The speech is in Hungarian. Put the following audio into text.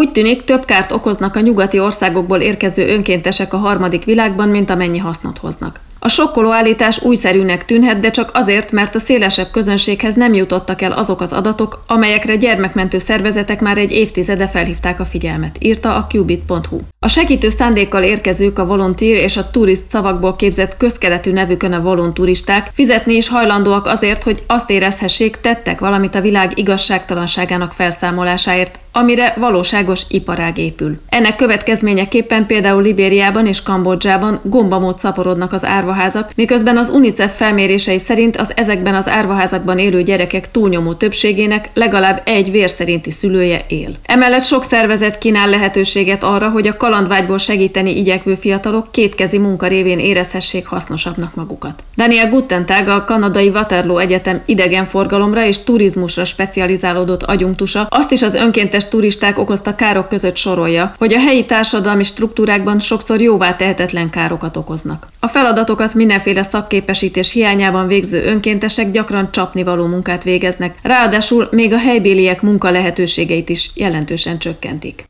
Úgy tűnik, több kárt okoznak a nyugati országokból érkező önkéntesek a harmadik világban, mint amennyi hasznot hoznak. A sokkoló állítás újszerűnek tűnhet, de csak azért, mert a szélesebb közönséghez nem jutottak el azok az adatok, amelyekre gyermekmentő szervezetek már egy évtizede felhívták a figyelmet, írta a Qubit.hu. A segítő szándékkal érkezők, a volunteer és a turist szavakból képzett közkeletű nevükön a volunturisták fizetni is hajlandóak azért, hogy azt érezhessék, tettek valamit a világ igazságtalanságának felszámolásáért, amire valóságos iparág épül. Ennek következményeképpen például Libériában és Kambodzsában gombamód szaporodnak az árvaházak, miközben az UNICEF felmérései szerint az ezekben az árvaházakban élő gyerekek túlnyomó többségének legalább egy vérszerinti szülője él. Emellett sok szervezet kínál lehetőséget arra, hogy a kalandvágyból segíteni igyekvő fiatalok kétkezi munka révén érezhessék hasznosabbnak magukat. Daniel Guttentag, a kanadai Waterloo Egyetem idegenforgalomra és turizmusra specializálódott adjunktusa azt is az önkéntes turisták okozta károk között sorolja, hogy a helyi társadalmi struktúrákban sokszor jóvá tehetetlen károkat okoznak. A feladatokat mindenféle szakképesítés hiányában végző önkéntesek gyakran csapnivaló munkát végeznek, ráadásul még a helybéliek munkalehetőségeit is jelentősen csökkentik.